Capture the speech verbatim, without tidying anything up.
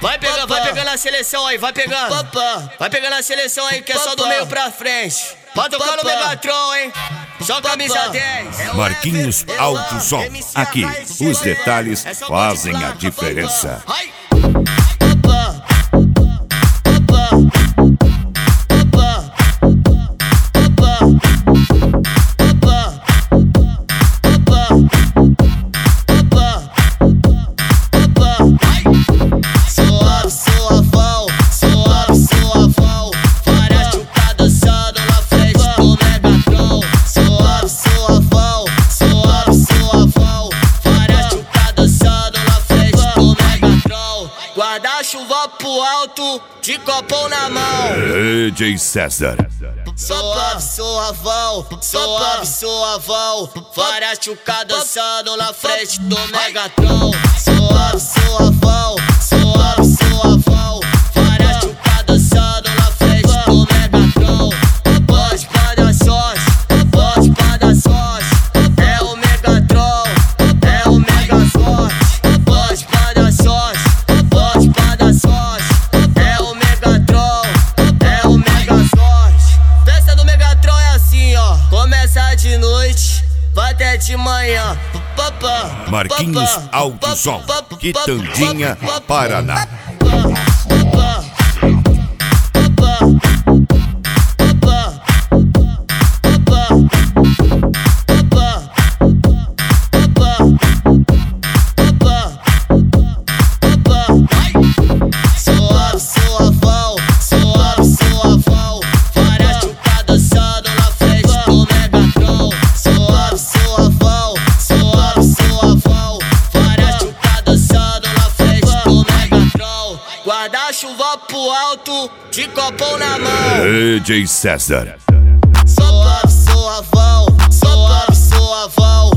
Vai pegando, vai pegando a seleção aí, vai pegando. Vai pegando a seleção aí, que é só do meio pra frente. Vai tocar no Megatron, hein? Só camisa dez. Marquinhos Alto Som. Aqui, os detalhes fazem a diferença. Guarda-chuva pro alto, de copão na mão. D J César. Suave, suavão, suave, suavão. Várias chucas dançando na frente do Megatron. Suave, suavão, suave, suavão. Várias chucas dançando na frente do Megatron. Pode pra dar sorte, pode pra dar sorte. É o Megatron, é o Megazord. Pode pra dar sorte. Pode pra dar sorte, é o Megatron, é o Megazord. Festa do Megatron é assim, ó. Começa de noite, vai até de manhã. Marquinhos Alto Som, Quitandinha, Paraná. Guarda-chuva pro alto, de copão na mão. D J César. Suave, suavão, suave, suavão.